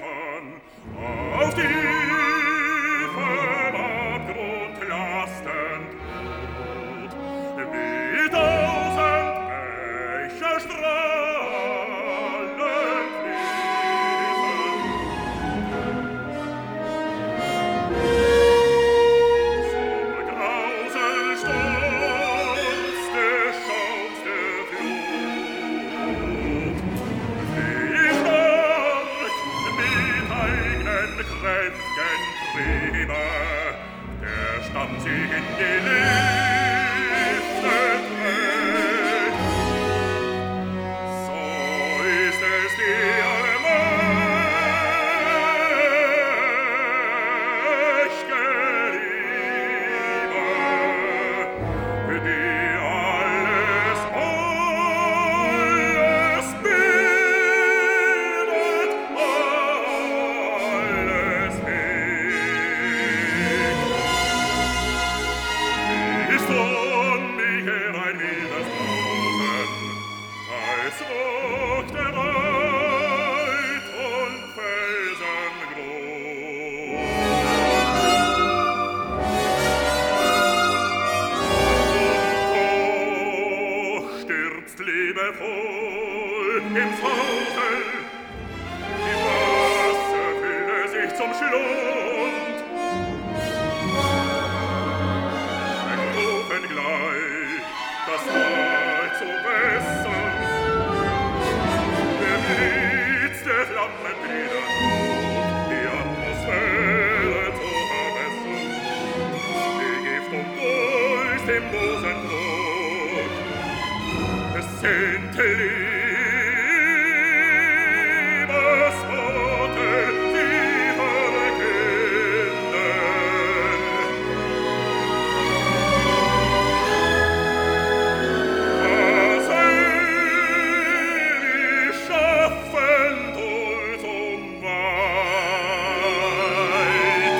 Wasserfan, auf tiefem Abgrund lastend ruht, wie tausend Becher strahlend fließen. Zum Grauselsturz des Schaums der Flut, wie stark mit eigenen Kräften triebe, der Stamm sie in die Lüfte trägt. So ist es die allmächtige Liebe, die alles bildet, alles hegt. Ist von mir her ein wildes Brausen, als wogt der Wald und Felsen groß. Und doch stürzt liebevoll im Fausel, die Wasserfülle sich zum Schlund. Rufen gleich, das Mal zu bessern, der Blitz der Flammentrieder tut, die Atmosphäre zu verbessern, die Gift und Dulch dem Busen droht. Es sind Liebesworte, die verkünden. Was ewig schaffend und umweit.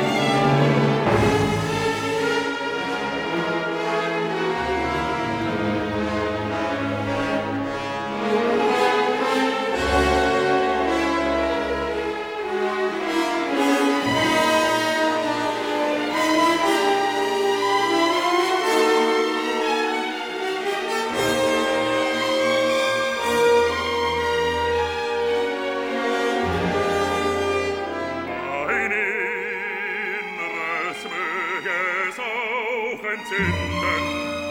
Mein Inneres möge es auch entzünden,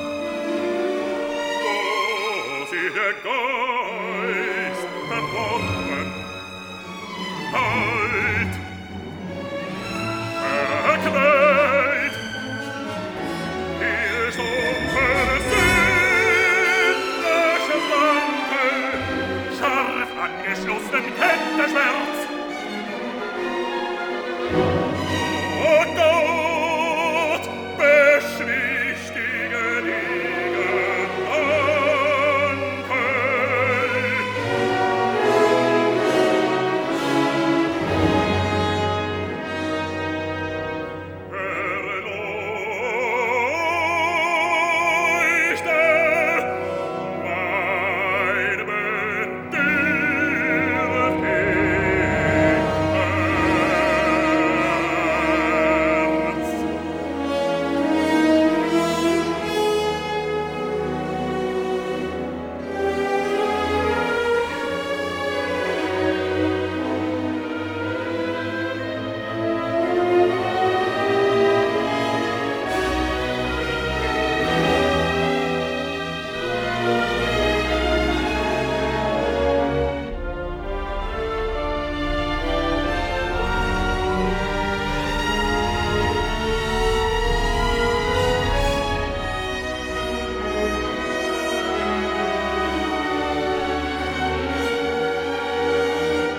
wo sie der Geist verbrochen, all